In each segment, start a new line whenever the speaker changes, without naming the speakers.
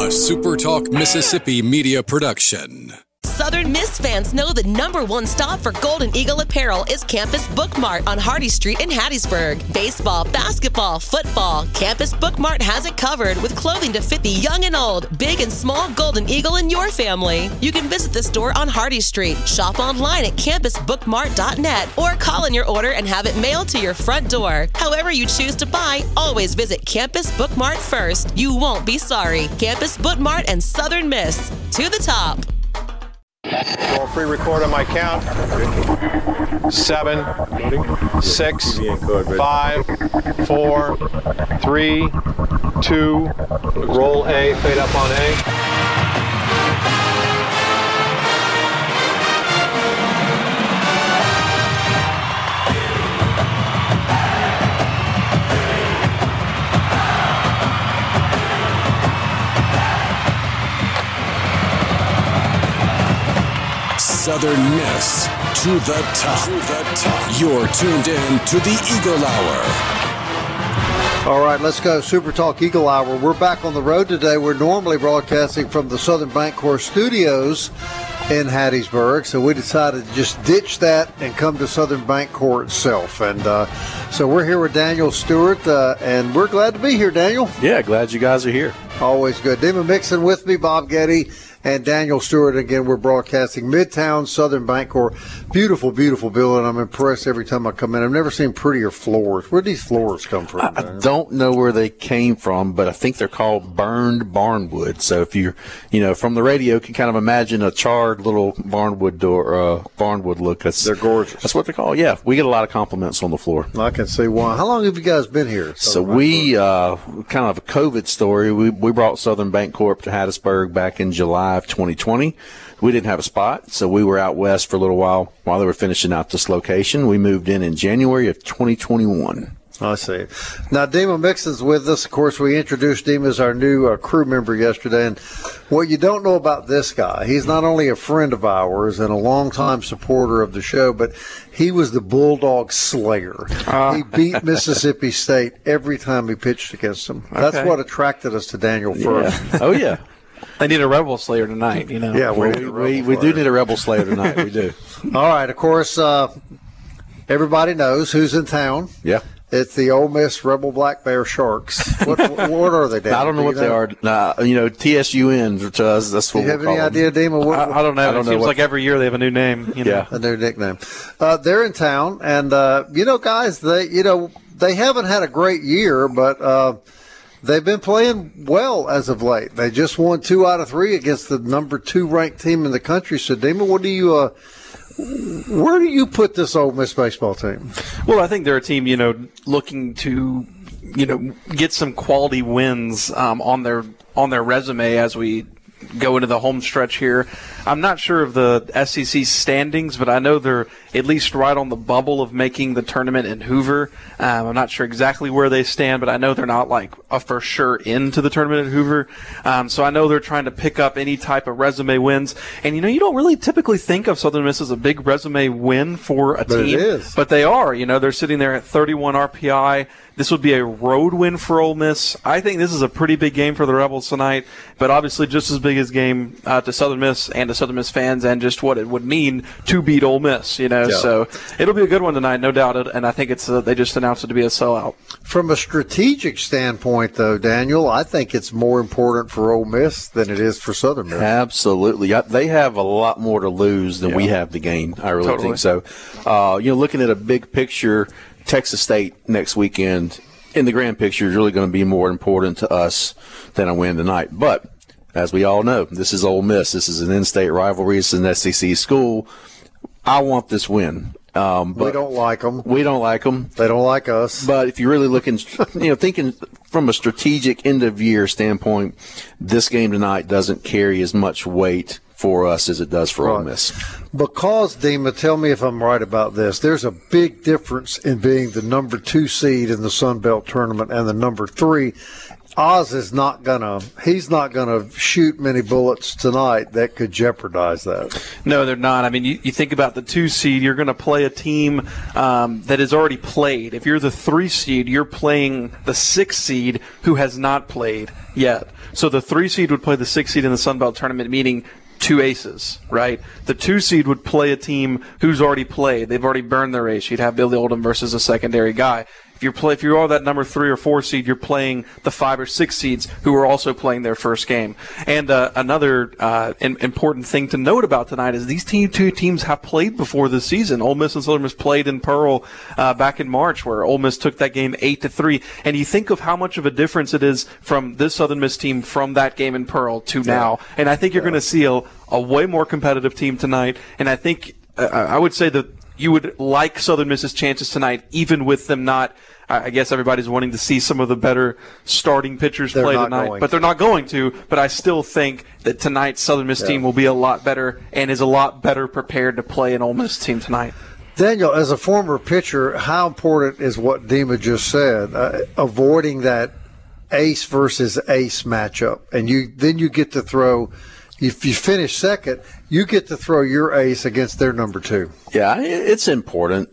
a Super Talk Mississippi media production.
Southern Miss fans know the #1 stop for Golden Eagle apparel is Campus Book Mart on Hardy Street in Hattiesburg. Baseball, basketball, football, Campus Book Mart has it covered with clothing to fit the young and old, big and small Golden Eagle in your family. You can visit the store on Hardy Street, shop online at campusbookmart.net, or call in your order and have it mailed to your front door. However you choose to buy, always visit Campus Book Mart first. You won't be sorry. Campus Book Mart and Southern Miss. To the top.
I'll pre-record on my count. 7, 6, 5, 4, 3, 2. Roll A, fade up on A.
Southern Miss to the top. You're tuned in to the Eagle Hour.
All right, let's go. Super Talk Eagle Hour. We're back on the road today. We're normally broadcasting from the Southern Bancorp Studios in Hattiesburg, so we decided to just ditch that and come to Southern Bancorp itself. And so we're here with Daniel Stewart, and we're glad to be here, Daniel.
Yeah, glad you guys are here.
Always good. Dima Mixon with me, Bob Getty, and Daniel Stewart. Again, we're broadcasting Midtown Southern Bancorp. Beautiful, beautiful building. I'm impressed every time I come in. I've never seen prettier floors. Where do these floors come from?
I don't know where they came from, but I think they're called burned barnwood. So if you're, from the radio, you can kind of imagine a charred little barnwood door, barnwood look.
They're gorgeous.
That's what they're called. Yeah, we get a lot of compliments on the floor.
I can see why. How long have you guys been here?
So we, kind of a COVID story. We brought Southern Bancorp to Hattiesburg back in July of 2020. We didn't have a spot, so we were out west for a little while they were finishing out this location. We moved in January of 2021.
I see. Now, Dima Mixon's with us. Of course, we introduced him as our new crew member yesterday. And what you don't know about this guy, he's not only a friend of ours and a longtime supporter of the show, but he was the Bulldog Slayer. He beat Mississippi State every time he pitched against them. That's what attracted us to Daniel first.
Yeah. Oh, yeah.
They need a Rebel Slayer tonight,
Yeah, we do need a Rebel Slayer tonight. We do.
All right. Of course, everybody knows who's in town.
Yeah.
It's the Ole Miss Rebel Black Bear Sharks. What are they, Dan?
I don't know what they are. TSUN to us, that's what
we call them. Do you have any idea, Dima?
I don't know. It seems like every year they have a new name.
Yeah.
A new nickname. They're in town, and, guys, they haven't had a great year, but they've been playing well as of late. They just won 2 out of 3 against the number 2 ranked team in the country. So, Dima, where do you put this Ole Miss baseball team?
Well, I think they're a team, looking to, get some quality wins on their resume as we go into the home stretch here. I'm not sure of the SEC standings, but I know they're at least right on the bubble of making the tournament in Hoover. I'm not sure exactly where they stand, but I know they're not like a for sure into the tournament in Hoover. So I know they're trying to pick up any type of resume wins. And, you don't really typically think of Southern Miss as a big resume win for a team.
It is.
But they are. They're sitting there at 31 RPI. This would be a road win for Ole Miss. I think this is a pretty big game for the Rebels tonight, but obviously just as big as game to Southern Miss and to Southern Miss fans and just what it would mean to beat Ole Miss, Yeah. So it'll be a good one tonight, no doubt. And I think it's they just announced it to be a sellout.
From a strategic standpoint, though, Daniel, I think it's more important for Ole Miss than it is for Southern Miss.
Absolutely. They have a lot more to lose than we have to gain. I really think so. Looking at a big picture, Texas State next weekend in the grand picture is really going to be more important to us than a win tonight. But as we all know, this is Ole Miss. This is an in-state rivalry. It's an SEC school. I want this win. But
we don't like them.
We don't like them.
They don't like us.
But if you're really looking, thinking from a strategic end-of-year standpoint, this game tonight doesn't carry as much weight for us as it does for Ole Miss.
Because, Dima, tell me if I'm right about this, there's a big difference in being the number 2 seed in the Sun Belt tournament and the number 3. Oz is he's not gonna shoot many bullets tonight that could jeopardize that.
No, they're not. I mean, you think about the 2 seed, you're going to play a team that has already played. If you're the 3 seed, you're playing the 6 seed who has not played yet. So the 3 seed would play the 6 seed in the Sun Belt tournament, meaning 2 aces, right? The 2 seed would play a team who's already played. They've already burned their ace. You'd have Billy Oldham versus a secondary guy. If you are that number 3 or 4 seed, you're playing the 5 or 6 seeds who are also playing their first game. And another important thing to note about tonight is these two teams have played before this season. Ole Miss and Southern Miss played in Pearl back in March, where Ole Miss took that game 8-3. And you think of how much of a difference it is from this Southern Miss team from that game in Pearl to now. And I think you're going to see a way more competitive team tonight. And I think I would say that you would like Southern Miss's chances tonight, even with them not. I guess everybody's wanting to see some of the better starting pitchers play tonight, but they're not going to. But I still think that tonight's Southern Miss team will be a lot better and is a lot better prepared to play an Ole Miss team tonight.
Daniel, as a former pitcher, how important is what Dima just said, avoiding that ace versus ace matchup? And then you get to throw. If you finish second, you get to throw your ace against their number 2.
Yeah, it's important.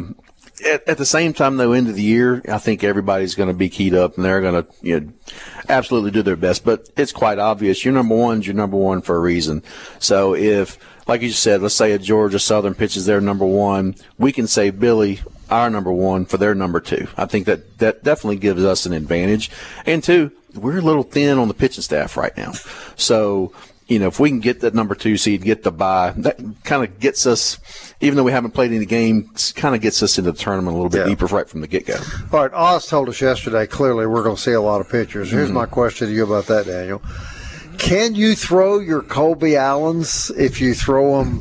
At the same time, though, end of the year, I think everybody's going to be keyed up and they're going to, absolutely do their best. But it's quite obvious. You're number 1 for a reason. So if, like you said, let's say a Georgia Southern pitches their number 1, we can say Billy, our number 1 for their number 2. I think that definitely gives us an advantage. And 2, we're a little thin on the pitching staff right now. So, if we can get that number 2 seed, get the bye, that kind of gets us, even though we haven't played any games, kind of gets us into the tournament a little bit deeper right from the get-go.
All right, Oz told us yesterday, clearly we're going to see a lot of pitchers. Here's my question to you about that, Daniel. Can you throw your Colby Allens if you throw them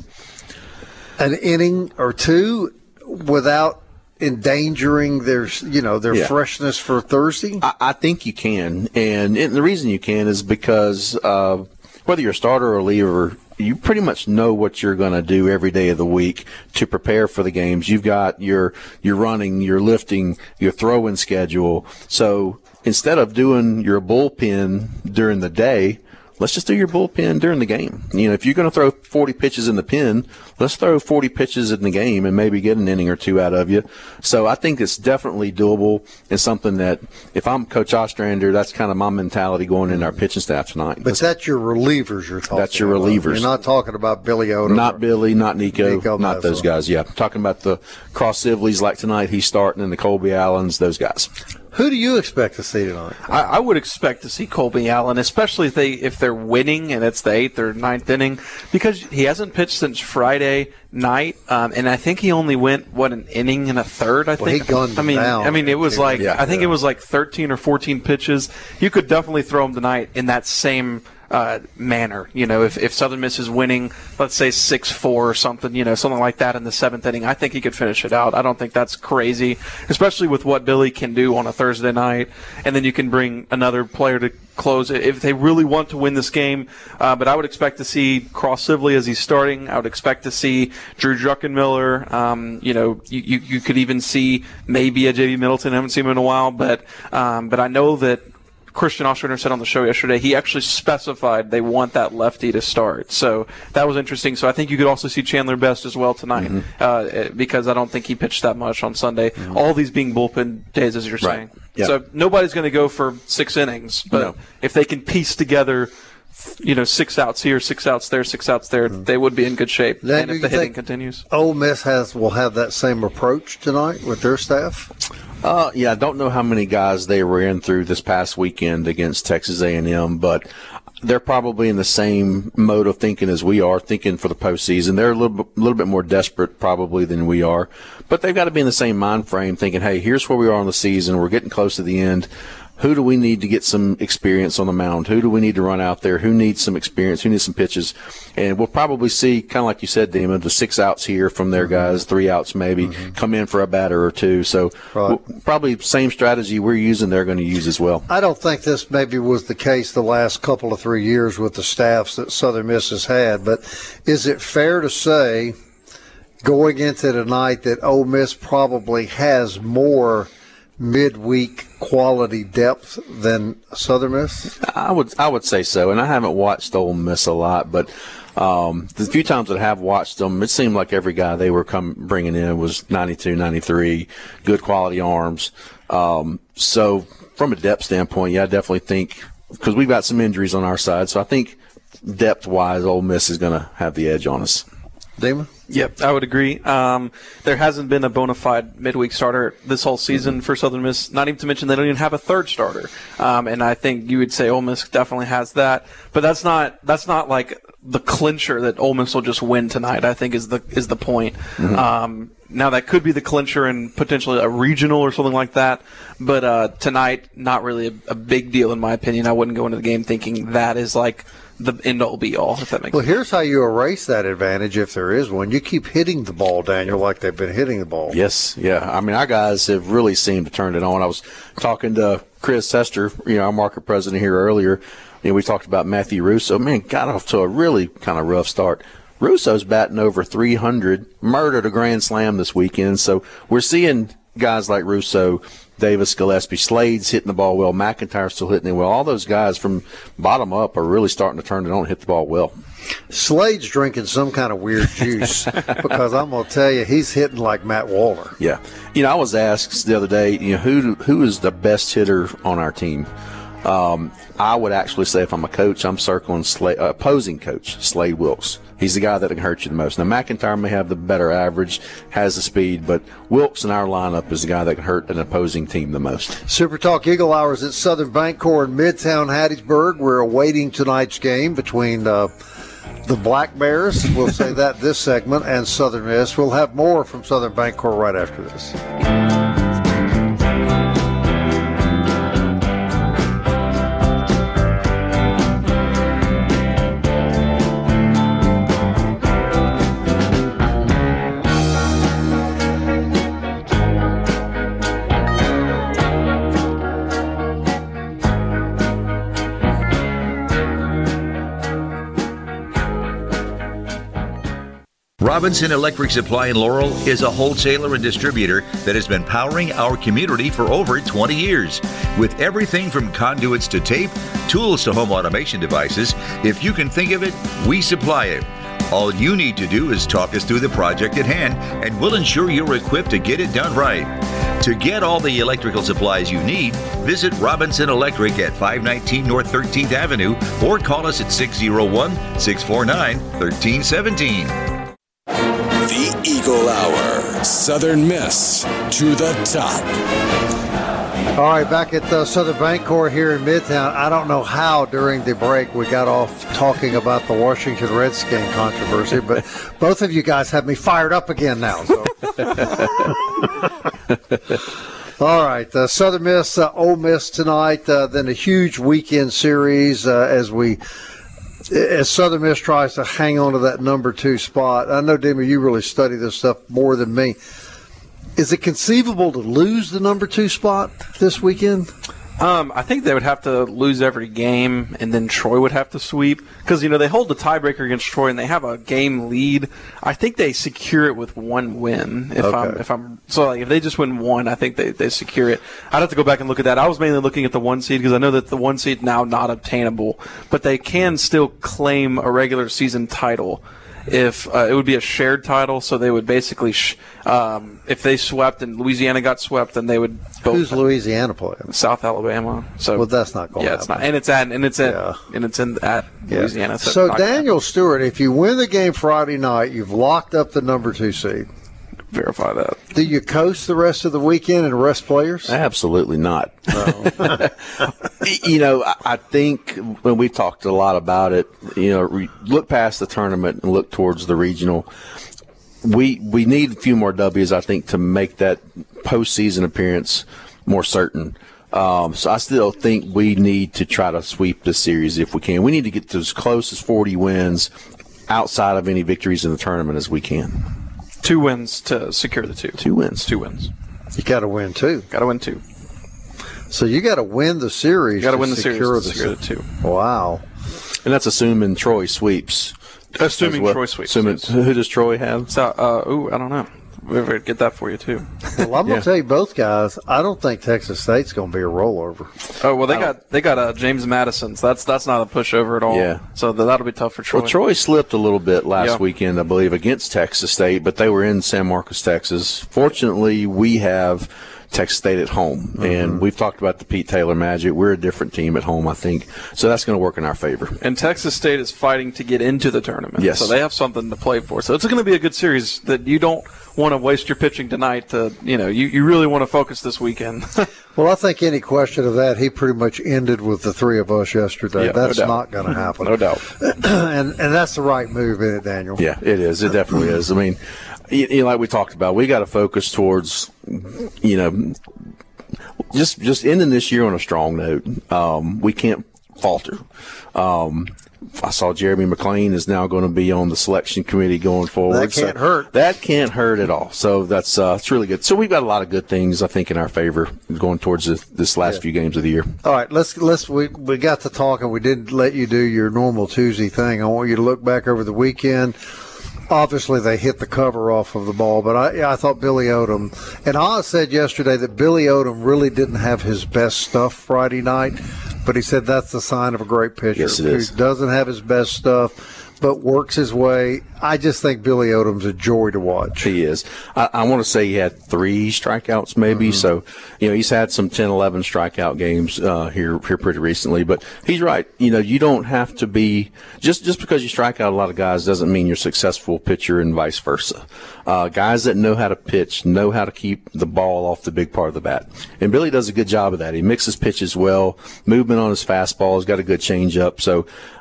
an inning or 2 without endangering their freshness for Thursday?
I think you can, and the reason you can is because whether you're a starter or a reliever, you pretty much know what you're going to do every day of the week to prepare for the games. You've got your running, your lifting, your throwing schedule. So instead of doing your bullpen during the day, let's just do your bullpen during the game. If you're going to throw 40 pitches in the pen, let's throw 40 pitches in the game and maybe get an inning or 2 out of you. So I think it's definitely doable and something that if I'm Coach Ostrander, that's kind of my mentality going in our pitching staff tonight.
But that's your relievers you're talking about.
That's your relievers.
You're not talking about Billy Odom.
Not Billy, not Nico not those guys. Yeah, I'm talking about the Cross Sivleys like tonight. He's starting, and the Colby Allens, those guys.
Who do you expect to see tonight?
I would expect to see Colby Allen, especially if they're winning and it's the 8th or 9th inning, because he hasn't pitched since Friday night, and I think he only went an inning and a third. I think.
He gunned down.
I mean, it was like I think it was like 13 or 14 pitches. You could definitely throw him tonight in that same manner. If Southern Miss is winning, let's say 6-4 or something, something like that in the 7th inning, I think he could finish it out. I don't think that's crazy, especially with what Billy can do on a Thursday night. And then you can bring another player to close it if they really want to win this game. But I would expect to see Cross Sibley as he's starting. I would expect to see Drew Druckenmiller. You could even see maybe a J.B. Middleton. I haven't seen him in a while, but I know that Christian Ostrander said on the show yesterday, he actually specified they want that lefty to start. So that was interesting. So I think you could also see Chandler Best as well tonight, because I don't think he pitched that much on Sunday. All these being bullpen days, as you're saying.
Yep.
So nobody's going to go for 6 innings, but if they can piece together 6 outs here, 6 outs there, 6 outs there, they would be in good shape.
Then
and if the hitting continues.
Ole Miss will have that same approach tonight with their staff?
I don't know how many guys they ran through this past weekend against Texas A&M, but they're probably in the same mode of thinking as we are, thinking for the postseason. They're a little bit more desperate probably than we are, but they've got to be in the same mind frame, thinking, hey, here's where we are in the season. We're getting close to the end. who do we need to get some experience on the mound? Who do we need to run out there? Who needs some experience? Who needs some pitches? And we'll probably see, kind of like you said, Dima, the 6 outs here from their guys, 3 outs maybe, come in for a batter or 2. So probably same strategy we're using, they're going to use as well.
I don't think this maybe was the case the last couple of 3 years with the staffs that Southern Miss has had, but is it fair to say going into tonight that Ole Miss probably has more midweek quality depth than Southern Miss?
I would say so, and I haven't watched Ole Miss a lot, but the few times that I have watched them, it seemed like every guy they were bringing in was 92, 93, good quality arms. So from a depth standpoint, yeah, I definitely think, because we've got some injuries on our side, so I think depth-wise, Ole Miss is going to have the edge on us.
Damon?
Yep, I would agree. There hasn't been a bona fide midweek starter this whole season for Southern Miss, not even to mention they don't even have a third starter. And I think you would say Ole Miss definitely has that. But that's not like the clincher that Ole Miss will just win tonight, I think is the point. Now that could be the clincher and potentially a regional or something like that. But tonight, not really a big deal in my opinion. I wouldn't go into the game thinking that is like the end-all, be-all, if that makes sense.
Well, here's how you erase that advantage, if there is one. You keep hitting the ball, Daniel, like they've been hitting the ball.
Yes, yeah. I mean, our guys have really seemed to turn it on. I was talking to Chris Hester, our market president here earlier. We talked about Matthew Russo. Man, got off to a really kind of rough start. Russo's batting over 300, murdered a grand slam this weekend. So we're seeing guys like Russo, Davis, Gillespie, Slade's hitting the ball well, McIntyre's still hitting it well. All those guys from bottom up are really starting to turn it on and hit the ball well.
Slade's drinking some kind of weird juice because I'm going to tell you, he's hitting like Matt Waller.
Yeah. I was asked the other day, who is the best hitter on our team? I would actually say if I'm a coach, I'm circling opposing coach, Slade Wilkes. He's the guy that can hurt you the most. Now, McIntyre may have the better average, has the speed, but Wilkes in our lineup is the guy that can hurt an opposing team the most.
Super Talk Eagle Hours at Southern Bancorp in Midtown Hattiesburg. We're awaiting tonight's game between the Black Bears, we'll say that this segment, and Southern Miss. We'll have more from Southern Bancorp right after this.
Robinson Electric Supply in Laurel is a wholesaler and distributor that has been powering our community for over 20 years. With everything from conduits to tape, tools to home automation devices, if you can think of it, we supply it. All you need to do is talk us through the project at hand, and we'll ensure you're equipped to get it done right. To get all the electrical supplies you need, visit Robinson Electric at 519 North 13th Avenue or call us at 601-649-1317.
The Eagle Hour, Southern Miss to the top.
All right, back at Southern Bancorp here in Midtown. I don't know how during the break we got off talking about the Washington Redskins controversy, but both of you guys have me fired up again now. So. All right, Southern Miss, Ole Miss tonight, then a huge weekend series as Southern Miss tries to hang on to that number 2 spot. I know, Dima, you really study this stuff more than me. Is it conceivable to lose the number 2 spot this weekend?
I think they would have to lose every game, and then Troy would have to sweep. Because, they hold the tiebreaker against Troy, and they have a game lead. I think they secure it with 1 win. If they just win 1, I think they secure it. I'd have to go back and look at that. I was mainly looking at the 1 seed because I know that the 1 seed now not obtainable. But they can still claim a regular season title. If it would be a shared title, so they would basically, if they swept and Louisiana got swept, then they would both.
Who's Louisiana playing?
South Alabama. So
well, that's not going to happen.
It's not, and it's in Louisiana.
So Daniel Stewart, if you win the game Friday night, you've locked up the number 2 seed.
Verify that.
Do you coast the rest of the weekend and rest players?
Absolutely not. No. I think when we talked a lot about it, look past the tournament and look towards the regional. We need a few more W's, I think, to make that postseason appearance more certain. So I still think we need to try to sweep this series if we can. We need to get to as close as 40 wins outside of any victories in the tournament as we can.
2 wins to secure the 2.
2 wins.
2 wins.
You got to win 2.
Got to win 2.
So you got to win the series.
You got to win the series to secure the 2.
Wow.
And that's assuming Troy sweeps.
Assuming Troy sweeps.
Assuming, who does Troy have?
So, I don't know. We'll get that for you, too.
Well, I'm going to tell you both guys, I don't think Texas State's going to be a rollover.
Oh, well, they got James Madison. So that's not a pushover at all.
Yeah.
So that'll be tough for Troy.
Well, Troy slipped a little bit last weekend, I believe, against Texas State, but they were in San Marcos, Texas. Fortunately, we have Texas State at home, and we've talked about the Pete Taylor Magic. We're a different team at home, I think, so that's going to work in our favor.
And Texas State is fighting to get into the tournament,
yes.
So they have something to play for. So it's going to be a good series that you don't want to waste your pitching tonight. You really want to focus this weekend.
Well, I think any question of that, he pretty much ended with the 3 of us yesterday. That's not going to happen.
No doubt.
and that's the right move, isn't it, Daniel?
Yeah, it is. It definitely is. I mean, like we talked about, we got to focus towards, just ending this year on a strong note. We can't falter. I saw Jeremy McClain is now going to be on the selection committee going forward.
That can't hurt.
That can't hurt at all. So that's it's really good. So we've got a lot of good things, I think, in our favor going towards this last few games of the year.
All right, we got to talk, and we didn't let you do your normal Tuesday thing. I want you to look back over the weekend. Obviously, they hit the cover off of the ball, but I thought Billy Odom, and Oz said yesterday that Billy Odom really didn't have his best stuff Friday night, but he said that's the sign of a great pitcher.
Yes, it is.
Who doesn't have his best stuff, but works his way. I just think Billy Odom's a joy to watch.
He is. I want to say he had 3 strikeouts maybe. So, he's had some 10, 11 strikeout games here pretty recently. But he's right. You don't have to be just because you strike out a lot of guys doesn't mean you're a successful pitcher and vice versa. Guys that know how to pitch know how to keep the ball off the big part of the bat. And Billy does a good job of that. He mixes pitches well, movement on his fastball. He's got a good changeup. So,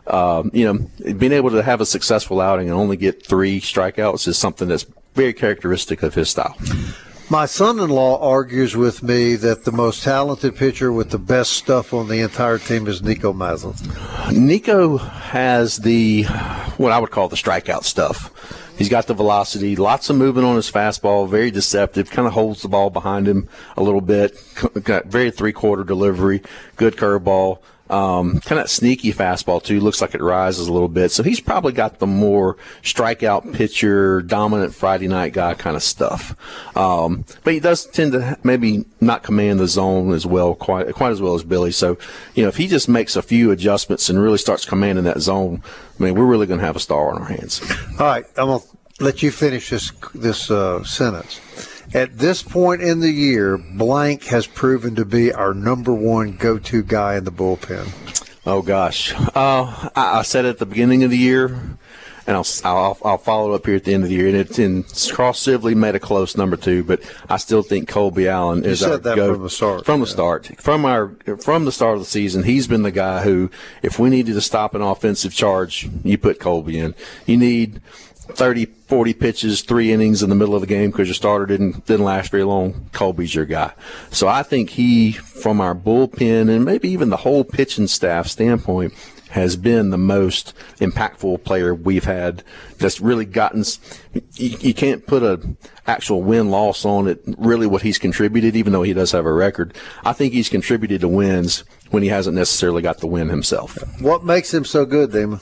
being able to have a successful outing and only get 3 strikeouts is something that's very characteristic of his style.
My son-in-law argues with me that the most talented pitcher with the best stuff on the entire team is Nico Mazza.
Nico has what I would call the strikeout stuff. He's got the velocity, lots of movement on his fastball, very deceptive, kind of holds the ball behind him a little bit, got very 3/4 delivery, good curveball. Kind of sneaky fastball too. Looks like it rises a little bit. So he's probably got the more strikeout pitcher, dominant Friday night guy kind of stuff. But he does tend to maybe not command the zone as well, quite as well as Billy. So, if he just makes a few adjustments and really starts commanding that zone, we're really going to have a star on our hands.
All right, I'm going to let you finish this sentence. At this point in the year, blank has proven to be our number 1 go-to guy in the bullpen.
Oh, gosh. I said at the beginning of the year, and I'll follow up here at the end of the year. And Cross Sibley made a close number 2, but I still think Colby Allen is our go.
From the start.
From the start. From the start of the season, he's been the guy who, if we needed to stop an offensive charge, you put Colby in. You need 30, 40 pitches, 3 innings in the middle of the game because your starter didn't last very long. Colby's your guy. So I think he, from our bullpen and maybe even the whole pitching staff standpoint, has been the most impactful player we've had that's really gotten – you can't put an actual win-loss on it, really what he's contributed, even though he does have a record. I think he's contributed to wins when he hasn't necessarily got the win himself.
What makes him so good, Damon?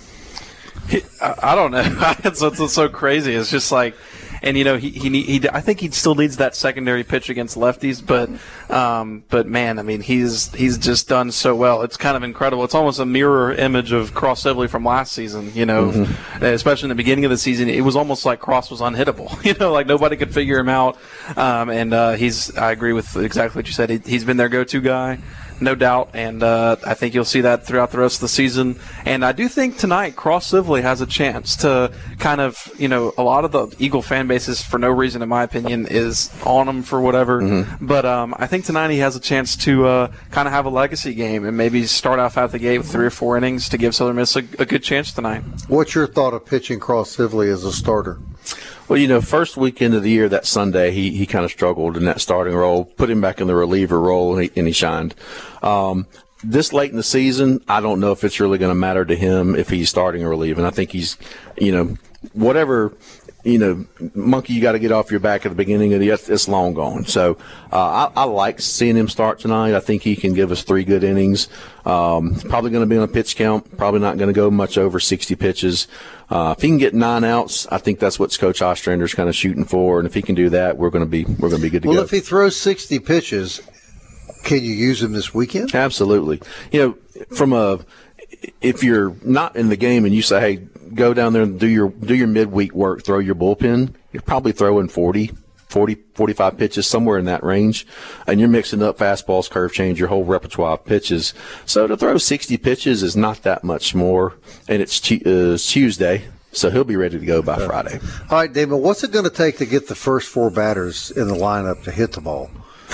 I don't know. It's so crazy. It's just like, and he I think he still needs that secondary pitch against lefties, but man, he's just done so well. It's kind of incredible. It's almost a mirror image of Cross Sibley from last season. Especially in the beginning of the season, it was almost like Cross was unhittable. Like nobody could figure him out. And I agree with exactly what you said. He's been their go-to guy. No doubt, and I think you'll see that throughout the rest of the season. And I do think tonight Cross Sibley has a chance to kind of, a lot of the Eagle fan bases, for no reason in my opinion, is on him for whatever. Mm-hmm. But I think tonight he has a chance to kind of have a legacy game and maybe start off out the gate with 3 or 4 innings to give Southern Miss a good chance tonight.
What's your thought of pitching Cross Sibley as a starter?
Well, first weekend of the year, that Sunday, he kind of struggled in that starting role, put him back in the reliever role, and he shined. This late in the season, I don't know if it's really going to matter to him if he's starting or relieving. I think he's, whatever, monkey you got to get off your back at the beginning of the year, it's long gone. So I like seeing him start tonight. I think he can give us 3 good innings. Probably going to be on a pitch count. Probably not going to go much over 60 pitches. If he can get 9 outs, I think that's what Coach Ostrander's kind of shooting for. And if he can do that, we're going to be good to go.
Well, if he throws 60 pitches, can you use him this weekend?
Absolutely. If you're not in the game and you say, hey, go down there and do your midweek work, throw your bullpen, you're probably throwing 40, 45 pitches, somewhere in that range. And you're mixing up fastballs, curve change, your whole repertoire of pitches. So to throw 60 pitches is not that much more. And it's Tuesday, so he'll be ready to go by Friday.
All right, Damon, what's it going to take to get the first 4 batters in the lineup to hit the ball?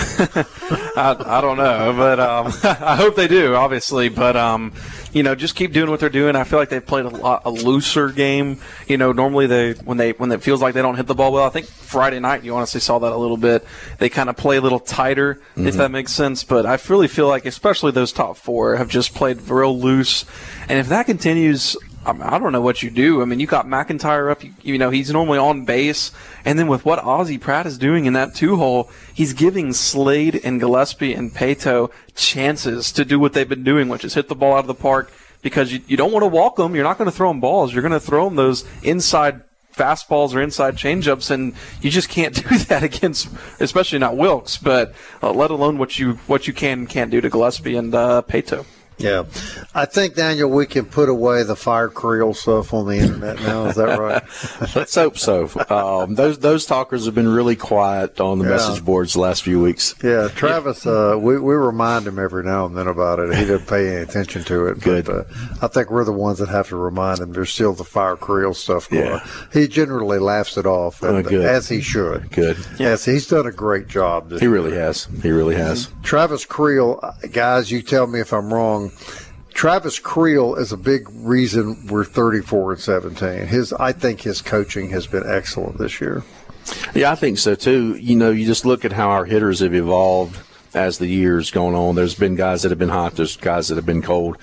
I don't know, but I hope they do, obviously. But just keep doing what they're doing. I feel like they've played a looser game. Normally when it feels like they don't hit the ball well. I think Friday night you honestly saw that a little bit. They kind of play a little tighter, if that makes sense. But I really feel like, especially those top 4, have just played real loose. And if that continues, I don't know what you do. I mean, you got McIntyre up. He's normally on base. And then with what Ozzie Pratt is doing in that 2-hole, he's giving Slade and Gillespie and Pato chances to do what they've been doing, which is hit the ball out of the park, because you don't want to walk them. You're not going to throw them balls. You're going to throw them those inside fastballs or inside changeups, and you just can't do that against, especially not Wilkes, but let alone what you can and can't do to Gillespie and Pato.
Yeah. I think, Daniel, we can put away the Fire Creole stuff on the internet now. Is that right?
Let's hope so. Those talkers have been really quiet on the message boards the last few weeks.
Yeah, Travis, we remind him every now and then about it. He doesn't pay any attention to it.
Good.
But I think we're the ones that have to remind him there's still the Fire Creole stuff going on.
Yeah.
He generally laughs it off, as he should.
Good.
Yes, he's done a great job.
He really has. He really has.
Travis Creel, guys, you tell me if I'm wrong. Travis Creel is a big reason we're 34-17. I think his coaching has been excellent this year.
Yeah, I think so too. You just look at how our hitters have evolved as the years gone on. There's been guys that have been hot. There's guys that have been cold.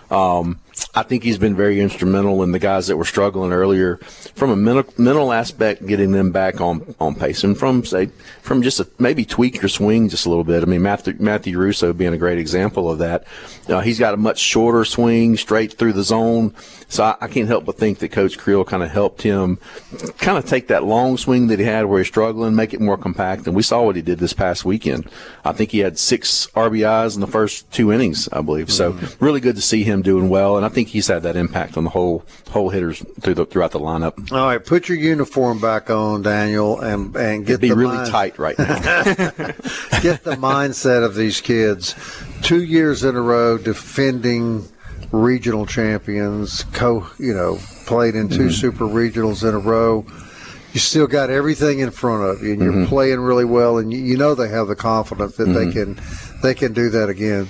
I think he's been very instrumental in the guys that were struggling earlier from a mental aspect, getting them back on pace, and from just maybe tweak your swing just a little bit. I mean, Matthew Russo being a great example of that. He's got a much shorter swing straight through the zone. So I can't help but think that Coach Creel kind of helped him kind of take that long swing that he had where he's struggling, make it more compact. And we saw what he did this past weekend. I think he had 6 RBIs in the first 2 innings, I believe. So really good to see him doing well. And I think he's had that impact on the whole hitters throughout the lineup.
All right, put your uniform back on, Daniel, and get
be really tight right now.
Get the mindset of these kids. 2 years in a row defending regional champions, played in 2 super regionals in a row. You still got everything in front of you, and you're playing really well, and they have the confidence that they can do that again.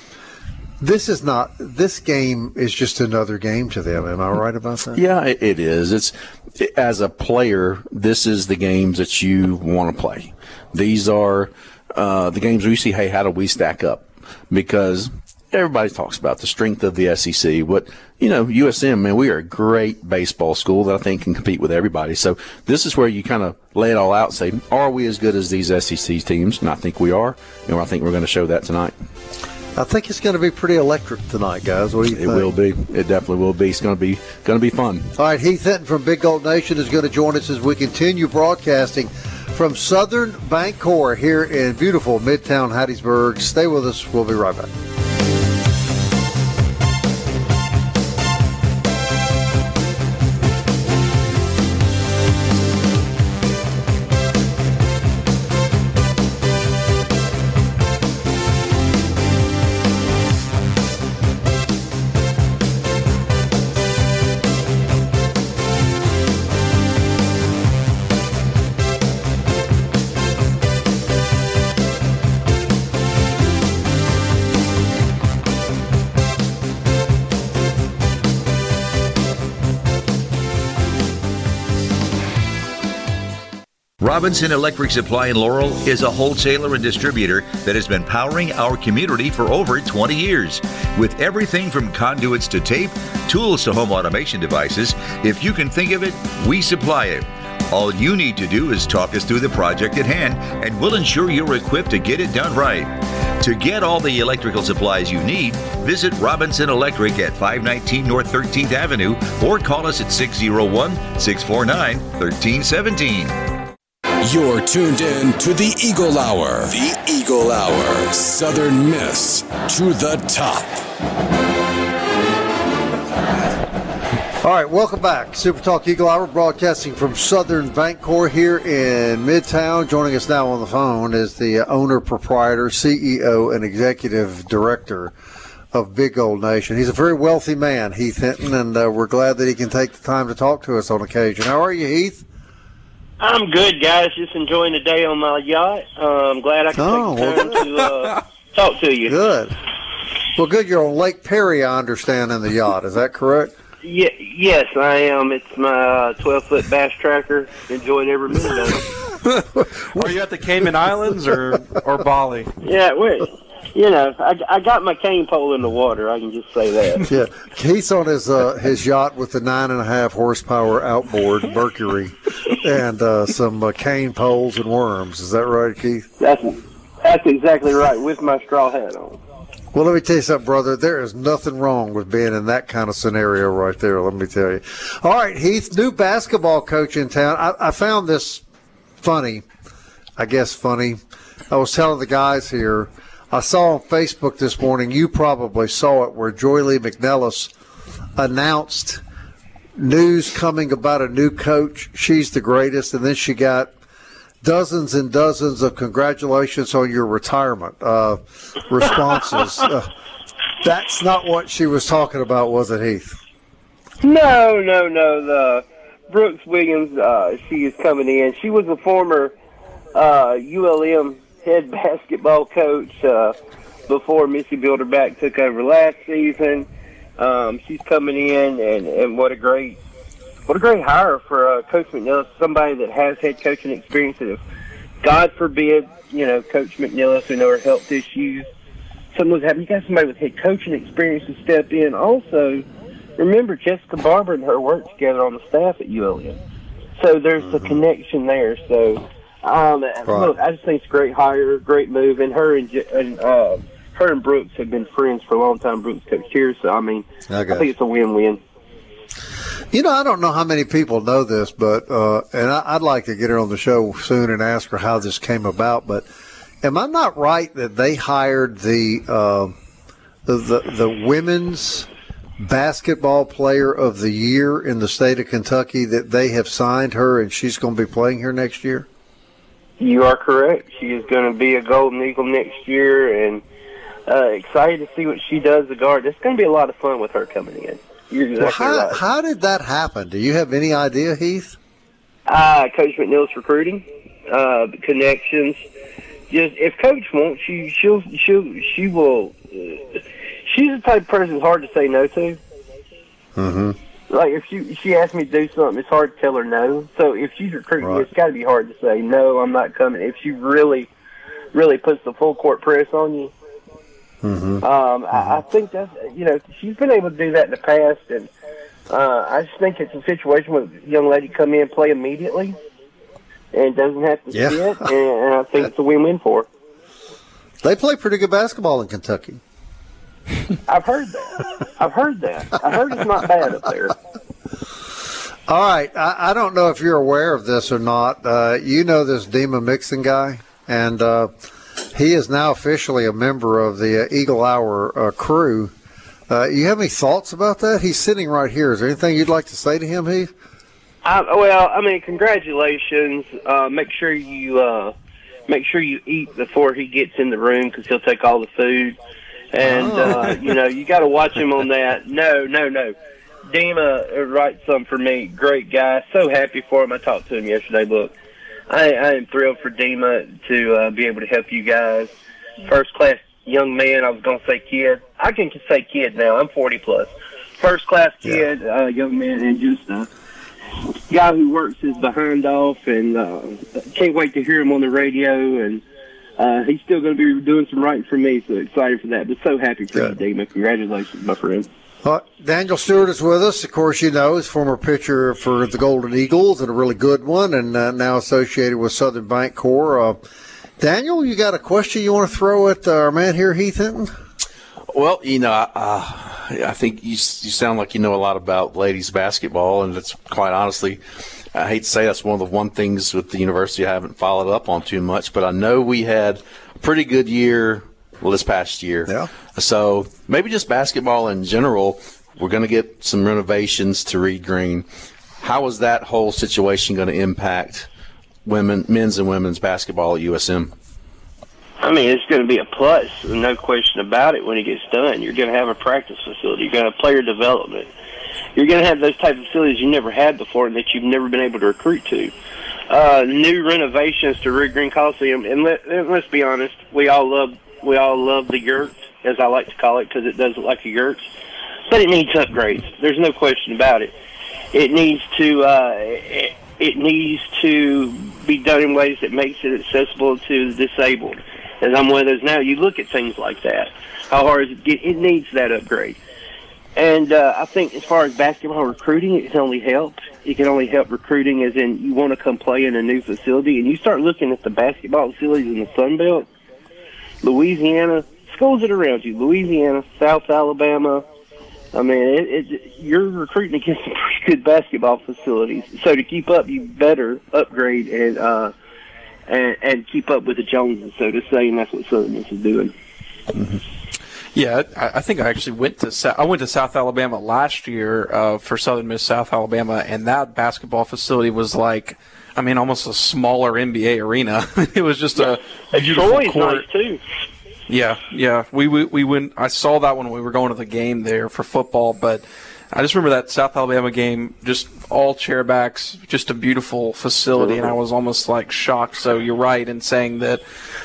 This game is just another game to them. Am I right about that?
Yeah, it is. As a player, this is the games that you want to play. These are the games where you see, hey, how do we stack up? Because everybody talks about the strength of the SEC. USM, man, we are a great baseball school that I think can compete with everybody. So this is where you kind of lay it all out and say, are we as good as these SEC teams? And I think we are, and I think we're going to show that tonight.
I think it's going to be pretty electric tonight, guys. What do you think?
It will be. It definitely will be. It's going to be fun.
All right, Heath Hinton from Big Gold Nation is going to join us as we continue broadcasting from Southern Bancorp here in beautiful Midtown Hattiesburg. Stay with us. We'll be right back.
Robinson Electric Supply in Laurel is a wholesaler and distributor that has been powering our community for over 20 years. With everything from conduits to tape, tools to home automation devices, if you can think of it, we supply it. All you need to do is talk us through the project at hand, and we'll ensure you're equipped to get it done right. To get all the electrical supplies you need, visit Robinson Electric at 519 North 13th Avenue or call us at 601-649-1317.
You're tuned in to the Eagle Hour. The Eagle Hour. Southern Miss to the top.
All right, welcome back. Super Talk Eagle Hour, broadcasting from Southern Bancorp here in Midtown. Joining us now on the phone is the owner, proprietor, CEO, and executive director of Big Gold Nation. He's a very wealthy man, Heath Hinton, and we're glad that he can take the time to talk to us on occasion. How are you, Heath?
I'm good, guys. Just enjoying the day on my yacht. I'm glad I can take the time to talk to you.
Good. Well, good. You're on Lake Perry, I understand, in the yacht. Is that correct?
Yes, I am. It's my 12-foot bass tracker. Enjoying every minute of it.
Are you at the Cayman Islands or Bali?
Yeah, I got my cane pole in the water. I can just say that.
Yeah, He's on his yacht with the 9.5 horsepower outboard Mercury and some cane poles and worms. Is that right, Keith?
That's exactly right. With my straw hat on.
Well, let me tell you something, brother. There is nothing wrong with being in that kind of scenario right there. Let me tell you. All right, Heath, new basketball coach in town. I found this funny. I guess funny. I was telling the guys here. I saw on Facebook this morning, you probably saw it, where Joy Lee McNellis announced news coming about a new coach. She's the greatest. And then she got dozens and dozens of congratulations on your retirement responses. That's not what she was talking about, was it, Heath?
No. The Brooks Williams, she is coming in. She was a former ULM head basketball coach before Missy Bilderback took over last season. She's coming in, and what a great hire for Coach McNillis, somebody that has head coaching experience. That if, God forbid, Coach McNillis, we know her health issues, something was happening, you got somebody with head coaching experience to step in. Also, remember, Jessica Barber and her work together on the staff at ULM. So there's a connection there. So, look, I just think it's a great hire, great move, and her and Brooks have been friends for a long time. Brooks coached here, so I think it's a win-win.
I don't know how many people know this, but and I'd like to get her on the show soon and ask her how this came about. But am I not right that they hired the women's basketball player of the year in the state of Kentucky, that they have signed her and she's going to be playing here next year?
You are correct. She is going to be a Golden Eagle next year, and excited to see what she does to guard. It's going to be a lot of fun with her coming in. You're exactly right. How
did that happen? Do you have any idea, Heath?
Coach McNeil's recruiting, connections. Just if Coach wants you, she will. She's the type of person that's hard to say no to.
Mm-hmm.
Like if she asks me to do something, it's hard to tell her no. So if she's recruiting,
right,
it's got to be hard to say no, I'm not coming. If she really puts the full court press on you.
Mm-hmm.
I think that's, she's been able to do that in the past, and I just think it's a situation where a young lady come in and play immediately and doesn't have to sit, and I think it's a win-win for her.
They play pretty good basketball in Kentucky.
I've heard that. I heard it's not bad up there.
All right. I don't know if you're aware of this or not. You know this Dima Mixon guy, and he is now officially a member of the Eagle Hour crew. You have any thoughts about that? He's sitting right here. Is there anything you'd like to say to him, Heath?
Congratulations. Make sure you eat before he gets in the room, because he'll take all the food. And, you got to watch him on that. No. Dima writes something for me. Great guy. So happy for him. I talked to him yesterday. Look, I am thrilled for Dima to be able to help you guys. First-class young man. I was going to say kid. I can say kid now. I'm 40+. First-class kid, young man, and just guy who works his behind off, and can't wait to hear him on the radio. And he's still going to be doing some writing for me, so excited for that. But so happy for you, Damon. Congratulations, my friend.
Daniel Stewart is with us. Of course, you know, he's former pitcher for the Golden Eagles and a really good one, and now associated with Southern Bancorp. Daniel, you got a question you want to throw at our man here, Heath Hinton?
Well, you know, I think you sound like you know a lot about ladies basketball, and it's quite honestly, I hate to say that's one of the things with the university I haven't followed up on too much, but I know we had a pretty good year this past year.
Yeah. So
maybe just basketball in general, we're going to get some renovations to Reed Green. How is that whole situation going to impact men's and women's basketball at USM?
I mean, it's going to be a plus, no question about it when it gets done. You're going to have a practice facility. You're going to have player development. You're going to have those type of facilities you never had before and that you've never been able to recruit to. New renovations to Reed Green Coliseum, and let's be honest, we all love the yurt, as I like to call it, because it does look like a yurt. But it needs upgrades. There's no question about it. It needs to be done in ways that makes it accessible to the disabled. As I'm one of those now, you look at things like that. How hard is it? It needs that upgrade. And I think as far as basketball recruiting, it can only help. It can only help recruiting as in you want to come play in a new facility. And you start looking at the basketball facilities in the Sun Belt, Louisiana, schools that are around you, Louisiana, South Alabama. I mean, you're recruiting against some pretty good basketball facilities. So to keep up, you better upgrade and keep up with the Joneses, so to say, and that's what Southern Miss is doing.
Mm-hmm. Yeah, I think I actually went to South Alabama last year for Southern Miss South Alabama, and that basketball facility was like, I mean, almost a smaller NBA arena. It was just a beautiful court.
Nice too.
Yeah. We went. I saw that when we were going to the game there for football, but I just remember that South Alabama game, just all chairbacks, just a beautiful facility, and I was almost like shocked. So you're right in saying that,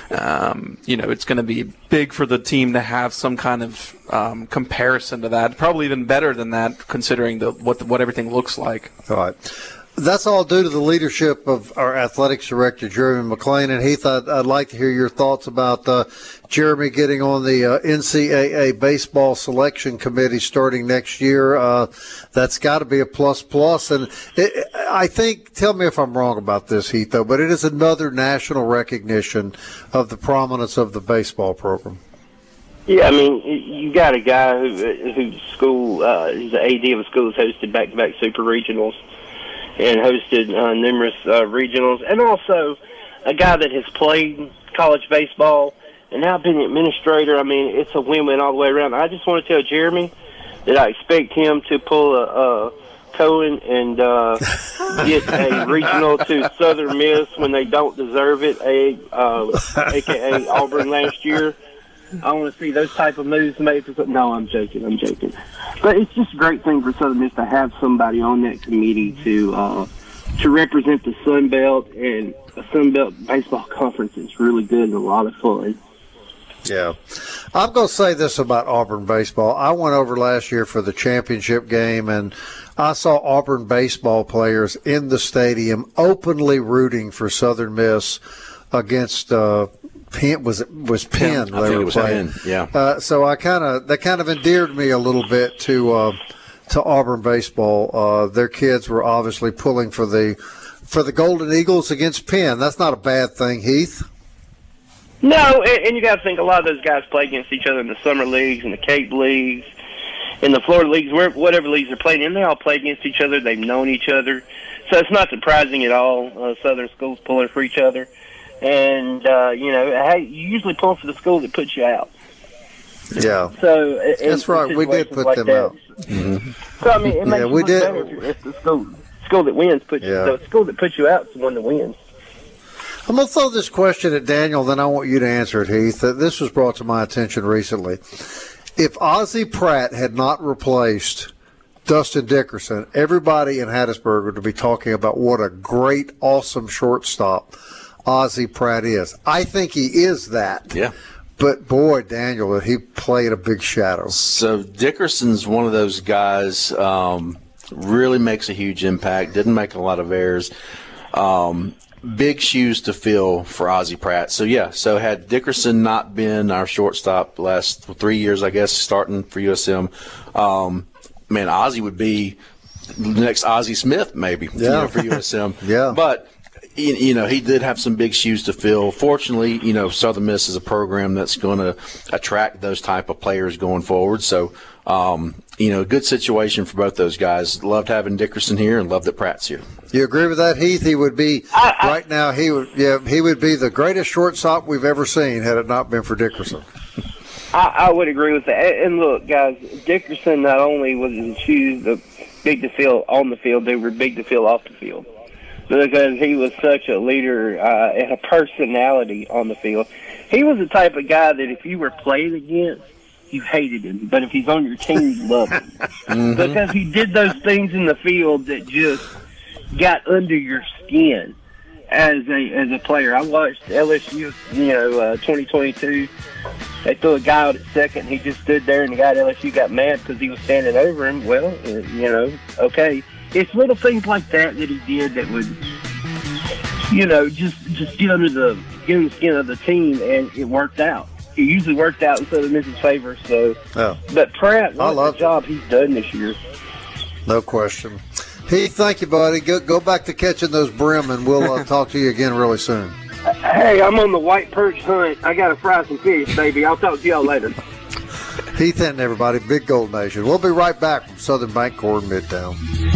it's going to be big for the team to have some kind of comparison to that. Probably even better than that, considering what everything looks like.
All right. That's all due to the leadership of our athletics director, Jeremy McLean. And Heath, I'd like to hear your thoughts about Jeremy getting on the NCAA baseball selection committee starting next year. That's got to be a plus. And I think, tell me if I'm wrong about this, Heath, though, but it is another national recognition of the prominence of the baseball program.
Yeah, I mean, you got a guy whose school, he's the AD of a school that's hosted back-to-back super regionals and hosted numerous regionals, and also a guy that has played college baseball and now been an administrator. I mean, it's a win-win all the way around. I just want to tell Jeremy that I expect him to pull a Cohen and get a regional to Southern Miss when they don't deserve it, a.k.a. Auburn last year. I want to see those type of moves made. No, I'm joking. But it's just a great thing for Southern Miss to have somebody on that committee to represent the Sun Belt, and the Sun Belt baseball conference is really good and a lot of fun.
Yeah. I'm going to say this about Auburn baseball. I went over last year for the championship game, and I saw Auburn baseball players in the stadium openly rooting for Southern Miss against Penn. Was Penn?
I think it was Penn. Yeah.
So that kind of endeared me a little bit to Auburn baseball. Their kids were obviously pulling for the Golden Eagles against Penn. That's not a bad thing, Heath.
No, and you got to think a lot of those guys play against each other in the summer leagues and the Cape leagues, in the Florida leagues, whatever leagues they're playing in. They all play against each other. They've known each other, so it's not surprising at all. Southern schools pulling for each other. And, hey, you usually pull for the school that puts you out.
Yeah.
So
that's right. We did put them out.
Mm-hmm. So, I mean, it makes you look better if the school that wins puts you. The school that puts you out is the one that wins.
I'm going to throw this question at Daniel, then I want you to answer it, Heath. This was brought to my attention recently. If Ozzie Pratt had not replaced Dustin Dickerson, everybody in Hattiesburg would be talking about what a great, awesome shortstop Ozzie Pratt is. I think he is that.
Yeah.
But, boy, Daniel, he played a big shadow.
So Dickerson's one of those guys, really makes a huge impact. Didn't make a lot of errors. Big shoes to fill for Ozzie Pratt. So had Dickerson not been our shortstop the last 3 years, I guess, starting for USM, Ozzie would be the next Ozzie Smith, maybe, for USM.
Yeah.
But, he did have some big shoes to fill. Fortunately, Southern Miss is a program that's going to attract those type of players going forward. So, good situation for both those guys. Loved having Dickerson here and loved that Pratt's here.
You agree with that, Heath? He would be right now. He would be the greatest shortstop we've ever seen had it not been for Dickerson.
I would agree with that. And look, guys, Dickerson not only was his shoes big to fill on the field, they were big to fill off the field because he was such a leader and a personality on the field. He was the type of guy that if you were playing against, you hated him, but if he's on your team, you love him because he did those things in the field that just got under your skin as a player. I watched LSU, 2022. They threw a guy out at second. He just stood there, and the guy at LSU got mad because he was standing over him. Well, okay. It's little things like that he did that would, just get under the skin of the team, and it worked out. It usually worked out in Southern Miss's favor. So, but Pratt, what the job he's done this year.
No question. Heath, thank you, buddy. Go back to catching those brim, and we'll talk to you again really soon.
Hey, I'm on the white perch hunt. I got to fry some fish, baby. I'll talk to y'all later.
Heath Hinton, everybody. Big Gold Nation. We'll be right back from Southern Bancorp Midtown.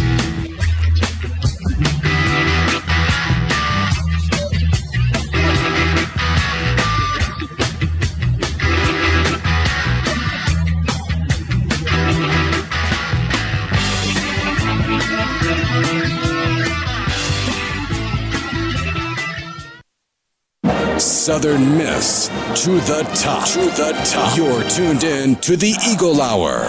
Southern Miss to the top. To the top. You're tuned in to the Eagle Hour.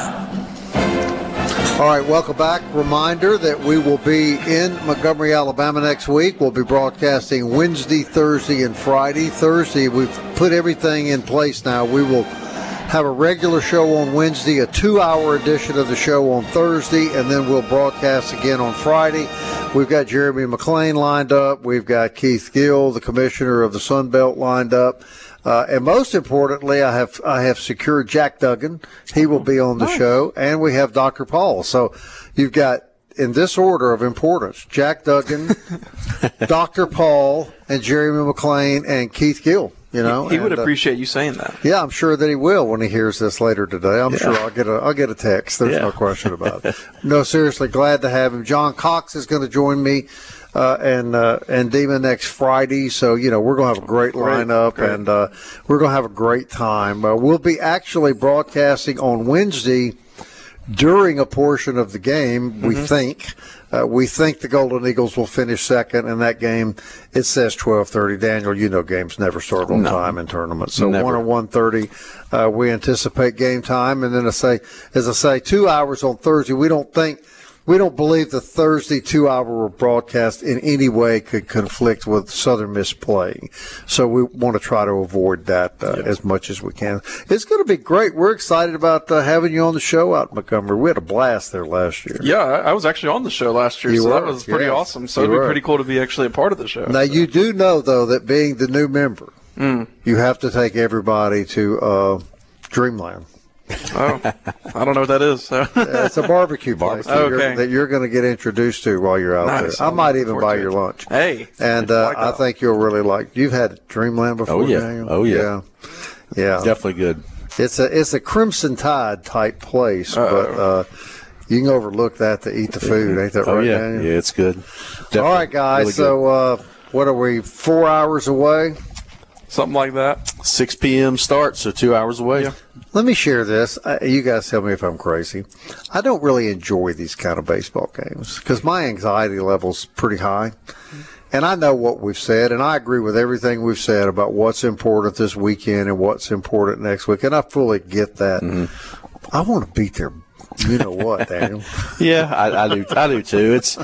All right, welcome back. Reminder that we will be in Montgomery, Alabama next week. We'll be broadcasting Wednesday, Thursday, and Friday. Thursday, we've put everything in place now. We will have a regular show on Wednesday, a 2-hour edition of the show on Thursday, and then we'll broadcast again on Friday. We've got Jeremy McClain lined up. We've got Keith Gill, the commissioner of the Sun Belt, lined up. And most importantly, I have secured Jack Duggan. He will be on the show. And we have Dr. Paul. So you've got, in this order of importance, Jack Duggan, Dr. Paul, and Jeremy McClain, and Keith Gill. He
would appreciate you saying that.
Yeah, I'm sure that he will when he hears this later today. I'm sure I'll get a text. There's no question about it. No, seriously, glad to have him. John Cox is going to join me and Dima next Friday. So, we're going to have a great lineup, and we're going to have a great time. We'll be actually broadcasting on Wednesday during a portion of the game, we think. We think the Golden Eagles will finish second in that game. It says 12:30. Daniel, games never start on time in tournaments. So 1 or 1:30, we anticipate game time. And then as I say, 2 hours on Thursday. We don't believe the Thursday 2-hour broadcast in any way could conflict with Southern Miss playing. So we want to try to avoid that as much as we can. It's going to be great. We're excited about having you on the show out in Montgomery. We had a blast there last year.
Yeah, I was actually on the show last year, that was pretty awesome. So it'd be pretty cool to be actually a part of the show.
Now, you do know, though, that being the new member, you have to take everybody to Dreamland.
Oh, I don't know what that is. So.
It's a barbecue place that you're going to get introduced to while you're out there. I might even buy your lunch.
Hey,
and I think you'll really like. You've had Dreamland before? Daniel?
Oh yeah. Definitely good.
It's a Crimson Tide type place, but you can overlook that to eat the food. Ain't that right, Daniel?
Yeah, it's good. Definitely.
All right, guys. Really so what are we? 4 hours away?
Something like that.
6 p.m. start, so 2 hours away.
Yeah.
Let me share this. You guys tell me if I'm crazy. I don't really enjoy these kind of baseball games because my anxiety level's pretty high. And I know what we've said, and I agree with everything we've said about what's important this weekend and what's important next week, and I fully get that. I want to beat their you know what, Daniel.
Yeah, I do too. It's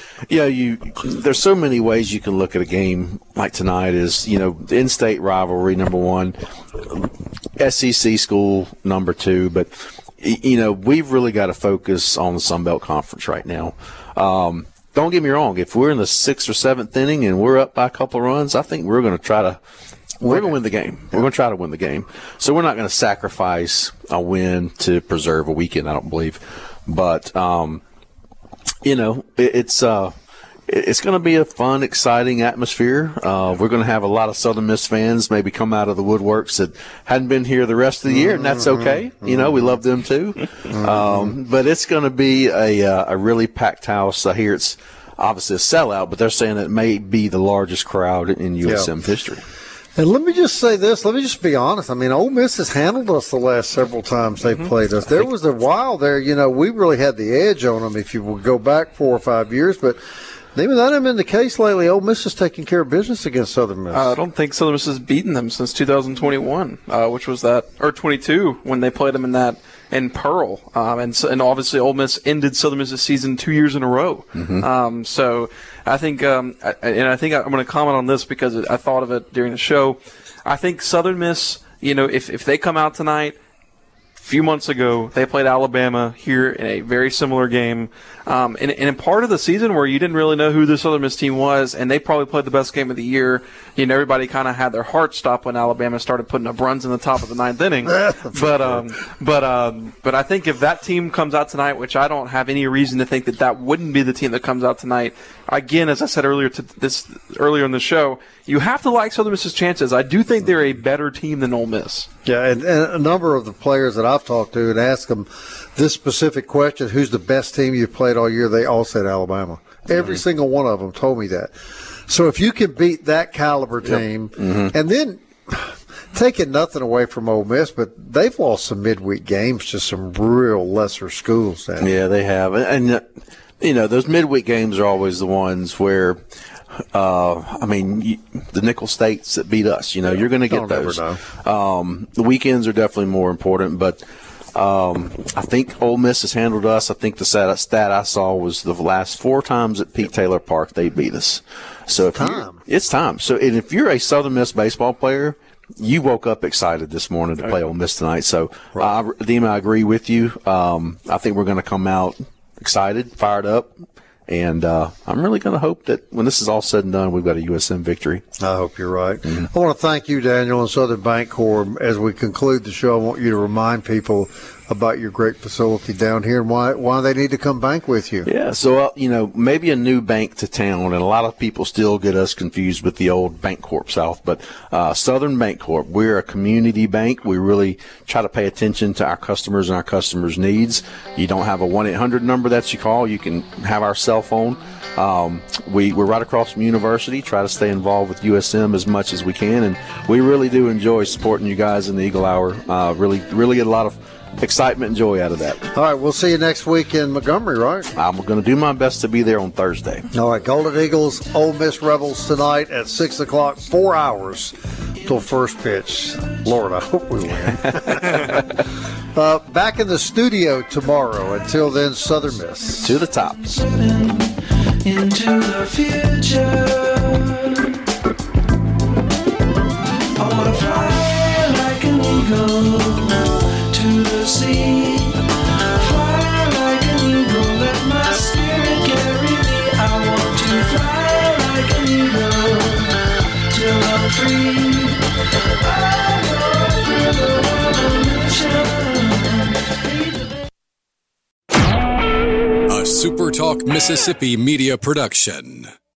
there's so many ways you can look at a game like tonight. Is the in-state rivalry number one, SEC school number two, but we've really got to focus on the Sun Belt Conference right now. Don't get me wrong. If we're in the 6th or 7th inning and we're up by a couple of runs, I think we're going to try to win the game. We're going to try to win the game. So we're not going to sacrifice a win to preserve a weekend, I don't believe. But, it's going to be a fun, exciting atmosphere. We're going to have a lot of Southern Miss fans maybe come out of the woodworks that hadn't been here the rest of the year, and that's okay. We love them too. But it's going to be a really packed house. I hear it's obviously a sellout, but they're saying it may be the largest crowd in USM history.
And let me just say this. Let me just be honest. I mean, Ole Miss has handled us the last several times they've played us. There was a while there, we really had the edge on them if you would go back 4 or 5 years, but even that hasn't been the case lately. Ole Miss is taking care of business against Southern Miss.
I don't think Southern Miss has beaten them since 2021, which was or 22 when they played them in Pearl. And obviously Ole Miss ended Southern Miss's season 2 years in a row. So I think, I'm going to comment on this because I thought of it during the show. I think Southern Miss, if they come out tonight, a few months ago, they played Alabama here in a very similar game. In a part of the season where you didn't really know who the Southern Miss team was, and they probably played the best game of the year. Everybody kind of had their heart stop when Alabama started putting up runs in the top of the 9th inning. But I think if that team comes out tonight, which I don't have any reason to think that wouldn't be the team that comes out tonight. Again, as I said earlier in the show, you have to like Southern Miss's chances. I do think they're a better team than Ole Miss.
Yeah, and a number of the players that I've talked to and asked them this specific question, who's the best team you've played all year, they all said Alabama. Every single one of them told me that. So if you can beat that caliber team, and then taking nothing away from Ole Miss, but they've lost some midweek games to some real lesser schools.
Yeah, they have. And, those midweek games are always the ones where the Nickel States that beat us, you're going to get those. The weekends are definitely more important, but I think Ole Miss has handled us. I think the stat I saw was the last 4 times at Pete Taylor Park they beat us. So it's time. So if you're a Southern Miss baseball player, you woke up excited this morning to play Ole Miss tonight. So, Dima, I agree with you. I think we're going to come out excited, fired up. And I'm really going to hope that when this is all said and done, we've got a USM victory.
I hope you're right. I want to thank you, Daniel, and Southern Bancorp. As we conclude the show, I want you to remind people about your great facility down here and why they need to come bank with you.
Yeah, so, maybe a new bank to town, and a lot of people still get us confused with the old Bancorp South, but Southern Bancorp, we're a community bank. We really try to pay attention to our customers and our customers' needs. You don't have a 1-800 number that you call. You can have our cell phone. We're right across from University. Try to stay involved with USM as much as we can, and we really do enjoy supporting you guys in the Eagle Hour. Really get a lot of excitement and joy out of that.
All right, we'll see you next week in Montgomery, right?
I'm going to do my best to be there on Thursday.
All right, Golden Eagles, Ole Miss Rebels tonight at 6 o'clock, 4 hours till first pitch. Lord, I hope we win. Back in the studio tomorrow. Until then, Southern Miss.
To the top.
Into the future. I want to fly like an eagle to the sea, fly like an eagle, let my spirit carry me. I want to fly like an eagle till I'm free. I go through the world on a mission.
A SuperTalk Mississippi media production.